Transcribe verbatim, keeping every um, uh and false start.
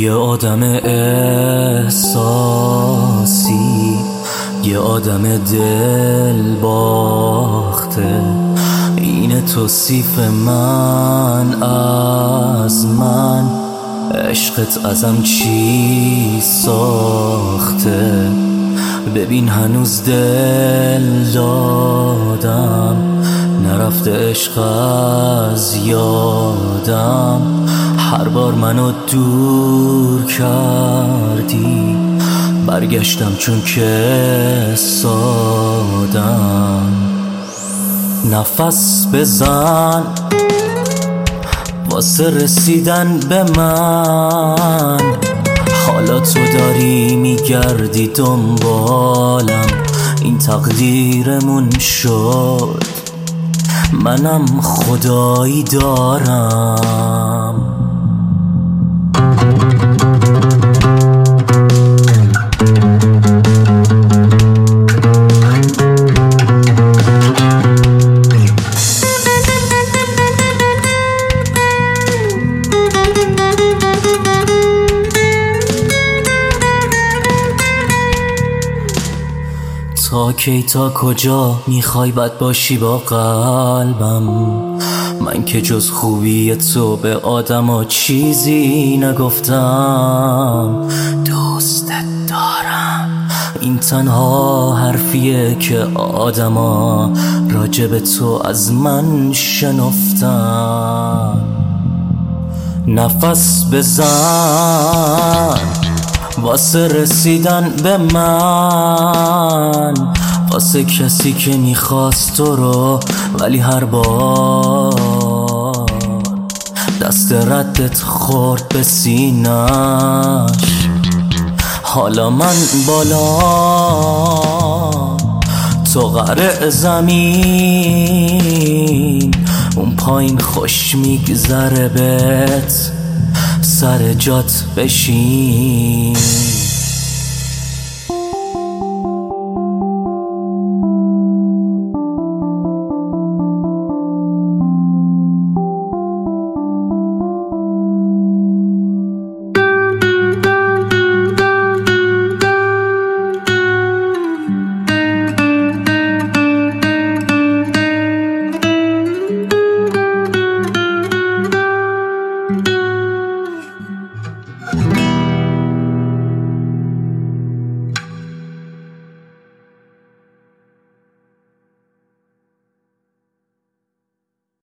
یه آدم احساسی، یه آدم دل باخته، اینه توصیف من از من. عشقت ازم چی ساخته؟ ببین هنوز دل دادم، نرفته عشق از یادم. هر بار منو دور کردی، برگشتم چون که سادم. نفس بزن واسه رسیدن به من، حالا تو داری میگردی دنبالم. این تقدیرمون شد، منم خدایی دارم. تا کی تا کجا میخوای بد باشی با قلبم؟ من که جز خوبی تو به آدما چیزی نگفتم. دوستت دارم، این تنها حرفیه که آدما راجب تو از من شنفتن. نفس بزن واسه رسیدن به من، واسه کسی که میخواست تو رو ولی هر بار دست ردت خورد به سینش. حالا من بالا تو قره زمین، اون پایین خوش میگذره بهت، سر جات بشین.